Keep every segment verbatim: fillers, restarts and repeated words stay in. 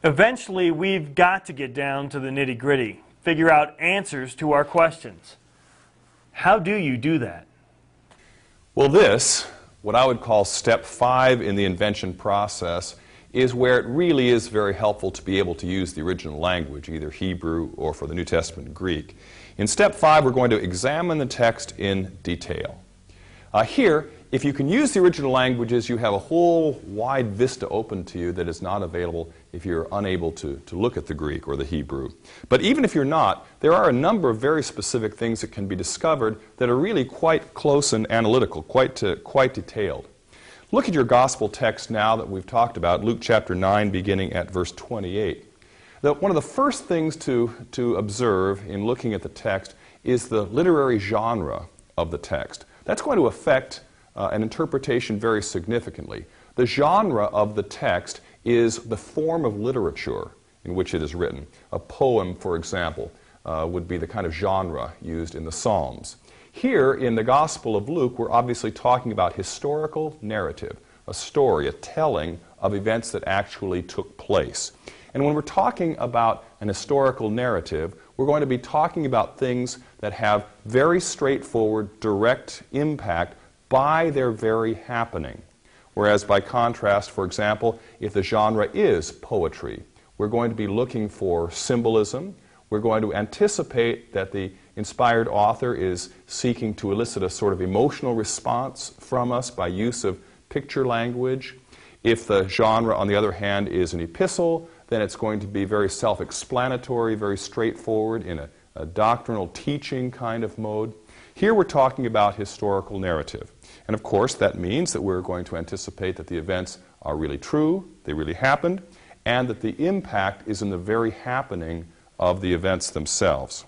Eventually, we've got to get down to the nitty-gritty, figure out answers to our questions. How do you do that? Well, this, what I would call step five in the invention process, is where it really is very helpful to be able to use the original language, either Hebrew or for the New Testament Greek. In step five, we're going to examine the text in detail. Uh, here, if you can use the original languages, you have a whole wide vista open to you that is not available if you're unable to, to look at the Greek or the Hebrew. But even if you're not, there are a number of very specific things that can be discovered that are really quite close and analytical, quite, uh, quite detailed. Look at your gospel text now that we've talked about, Luke chapter nine, beginning at verse twenty-eight. The, one of the first things to, to observe in looking at the text is the literary genre of the text. That's going to affect uh, an interpretation very significantly. The genre of the text is the form of literature in which it is written. A poem, for example, uh, would be the kind of genre used in the Psalms. Here in the Gospel of Luke, we're obviously talking about historical narrative, a story, a telling of events that actually took place. And when we're talking about an historical narrative, we're going to be talking about things that have very straightforward, direct impact by their very happening. Whereas by contrast, for example, if the genre is poetry, we're going to be looking for symbolism. We're going to anticipate that the inspired author is seeking to elicit a sort of emotional response from us by use of picture language. If the genre, on the other hand, is an epistle, then it's going to be very self-explanatory, very straightforward in a, a doctrinal teaching kind of mode. Here we're talking about historical narrative. And of course, that means that we're going to anticipate that the events are really true, they really happened, and that the impact is in the very happening of the events themselves.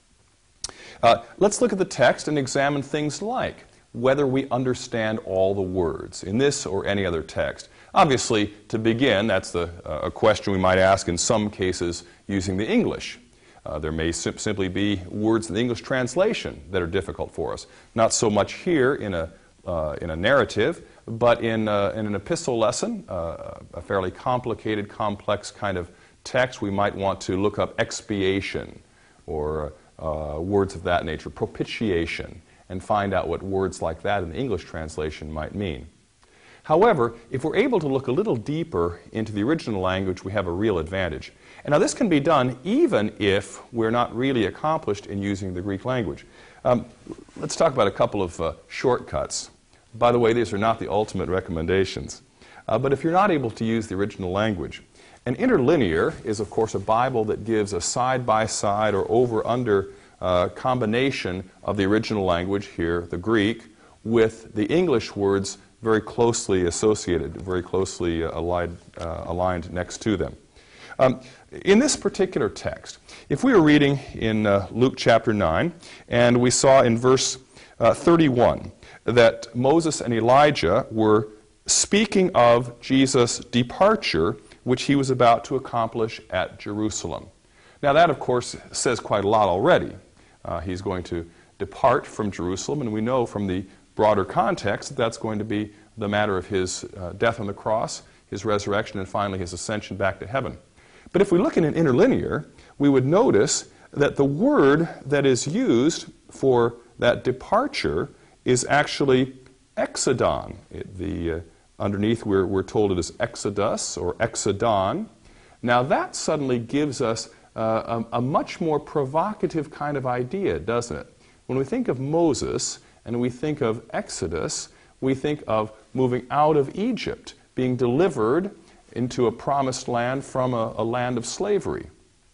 Uh, let's look at the text and examine things like whether we understand all the words in this or any other text. Obviously, to begin, that's the, uh, a question we might ask in some cases using the English. Uh, there may sim simply be words in the English translation that are difficult for us. Not so much here in a, uh, in a narrative, but in, uh, in an epistle lesson, uh, a fairly complicated, complex kind of text, we might want to look up expiation or uh, words of that nature, propitiation, and find out what words like that in the English translation might mean. However, if we're able to look a little deeper into the original language, we have a real advantage. And now this can be done even if we're not really accomplished in using the Greek language. Um, let's talk about a couple of uh, shortcuts. By the way, these are not the ultimate recommendations. Uh, but if you're not able to use the original language, an interlinear is, of course, a Bible that gives a side-by-side or over-under uh, combination of the original language, here, the Greek, with the English words very closely associated, very closely uh, aligned, uh, aligned next to them. Um, in this particular text, if we were reading in uh, Luke chapter nine, and we saw in verse uh, thirty-one that Moses and Elijah were speaking of Jesus' departure, which he was about to accomplish at Jerusalem. Now that, of course, says quite a lot already. Uh, he's going to depart from Jerusalem, and we know from the broader context that that's going to be the matter of his uh, death on the cross, his resurrection, and finally his ascension back to heaven. But if we look in an interlinear, we would notice that the word that is used for that departure is actually exodon. It, the, uh, underneath we're, we're told it is exodus or exodon. Now that suddenly gives us uh, a, a much more provocative kind of idea, doesn't it? When we think of Moses and we think of Exodus, we think of moving out of Egypt, being delivered into a promised land from a, a land of slavery.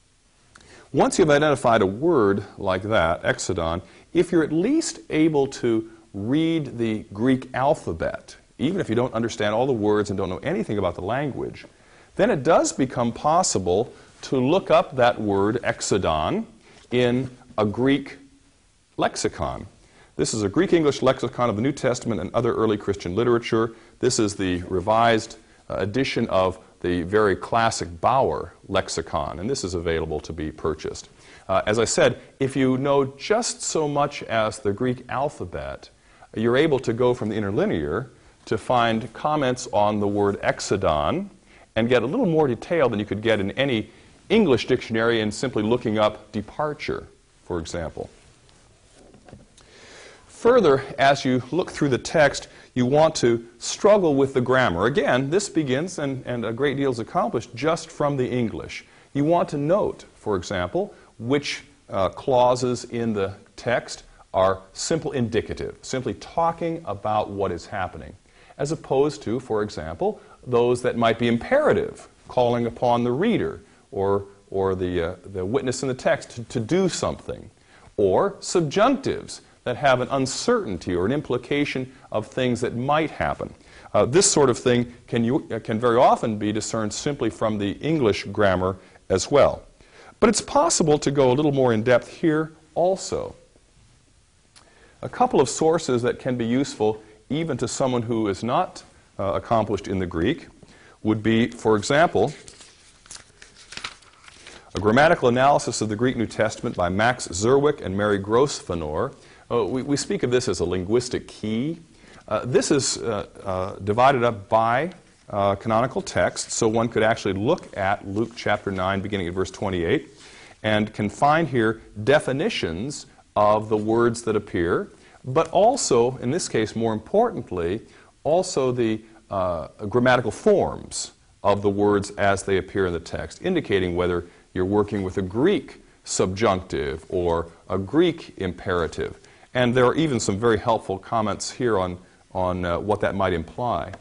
Once you've identified a word like that, exodon, if you're at least able to read the Greek alphabet, even if you don't understand all the words and don't know anything about the language, then it does become possible to look up that word exodon in a Greek lexicon. This is a Greek-English lexicon of the New Testament and other early Christian literature. This is the revised uh, edition of the very classic Bauer lexicon, and this is available to be purchased. Uh, as I said, if you know just so much as the Greek alphabet, you're able to go from the interlinear to find comments on the word exodon and get a little more detail than you could get in any English dictionary in simply looking up departure, for example. Further, as you look through the text, you want to struggle with the grammar. Again, this begins, and, and a great deal is accomplished, just from the English. You want to note, for example, which uh, clauses in the text are simple indicative, simply talking about what is happening, as opposed to, for example, those that might be imperative, calling upon the reader or, or the, uh, the witness in the text to, to do something, or subjunctives that have an uncertainty or an implication of things that might happen. Uh, this sort of thing can, you, uh, can very often be discerned simply from the English grammar as well. But it's possible to go a little more in depth here also. A couple of sources that can be useful even to someone who is not uh, accomplished in the Greek would be, for example, a grammatical analysis of the Greek New Testament by Max Zerwick and Mary Grosvenor. Uh, we, we speak of this as a linguistic key. Uh, this is uh, uh, divided up by uh, canonical text, so one could actually look at Luke chapter nine, beginning at verse twenty-eight, and can find here definitions of the words that appear, but also, in this case more importantly, also the uh, grammatical forms of the words as they appear in the text, indicating whether you're working with a Greek subjunctive or a Greek imperative. And there are even some very helpful comments here on, on uh, what that might imply.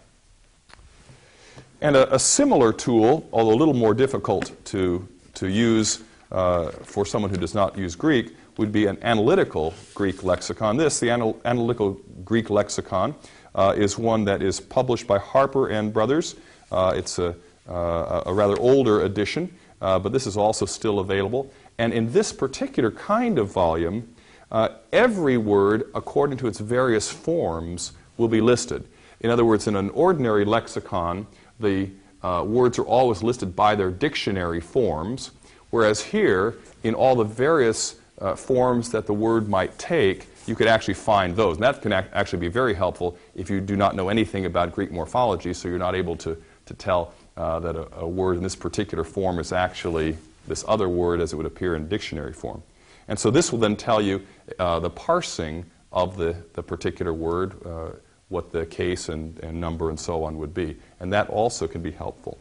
And a, a similar tool, although a little more difficult to, to use uh, for someone who does not use Greek, would be an analytical Greek lexicon. This, the anal analytical Greek lexicon, uh, is one that is published by Harper and Brothers. Uh, it's a, uh, a rather older edition, uh, but this is also still available. And in this particular kind of volume, Uh, every word, according to its various forms, will be listed. In other words, in an ordinary lexicon, the uh, words are always listed by their dictionary forms, whereas here, in all the various uh, forms that the word might take, you could actually find those. And that can ac actually be very helpful if you do not know anything about Greek morphology, so you're not able to, to tell uh, that a, a word in this particular form is actually this other word as it would appear in dictionary form. And so this will then tell you uh, the parsing of the, the particular word, uh, what the case and, and number and so on would be. And that also can be helpful.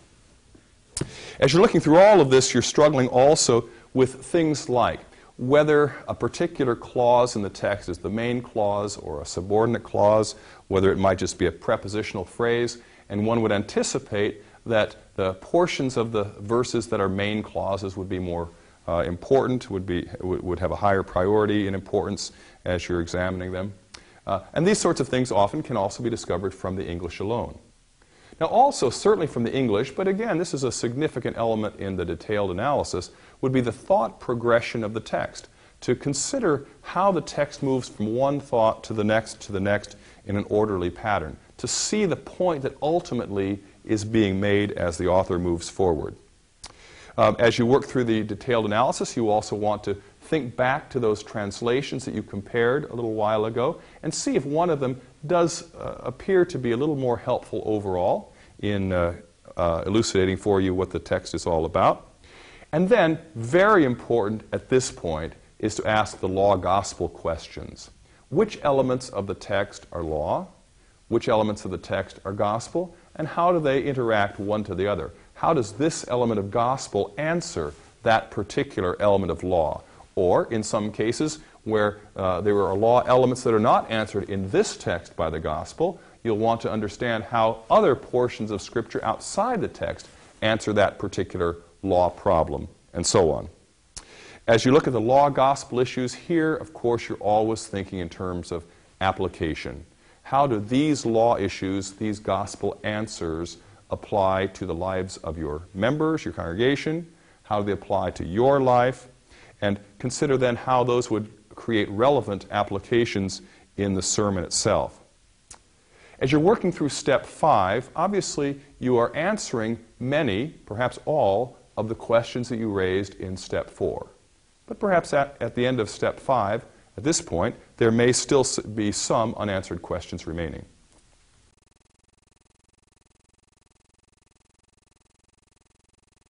As you're looking through all of this, you're struggling also with things like whether a particular clause in the text is the main clause or a subordinate clause, whether it might just be a prepositional phrase, and one would anticipate that the portions of the verses that are main clauses would be more Uh, important, would, be, would have a higher priority in importance as you're examining them. Uh, and these sorts of things often can also be discovered from the English alone. Now also, certainly from the English, but again, this is a significant element in the detailed analysis, would be the thought progression of the text. To consider how the text moves from one thought to the next to the next in an orderly pattern. To see the point that ultimately is being made as the author moves forward. Um, as you work through the detailed analysis, you also want to think back to those translations that you compared a little while ago and see if one of them does uh, appear to be a little more helpful overall in uh, uh, elucidating for you what the text is all about. And then, very important at this point, is to ask the law-gospel questions. Which elements of the text are law? Which elements of the text are gospel? And how do they interact one to the other? How does this element of gospel answer that particular element of law? Or, in some cases, where uh, there are law elements that are not answered in this text by the gospel, you'll want to understand how other portions of Scripture outside the text answer that particular law problem, and so on. As you look at the law-gospel issues here, of course, you're always thinking in terms of application. How do these law issues, these gospel answers, apply to the lives of your members, your congregation? How do they apply to your life? And consider then how those would create relevant applications in the sermon itself. As you're working through step five, obviously you are answering many, perhaps all, of the questions that you raised in step four. But perhaps at, at the end of step five, at this point, there may still be some unanswered questions remaining.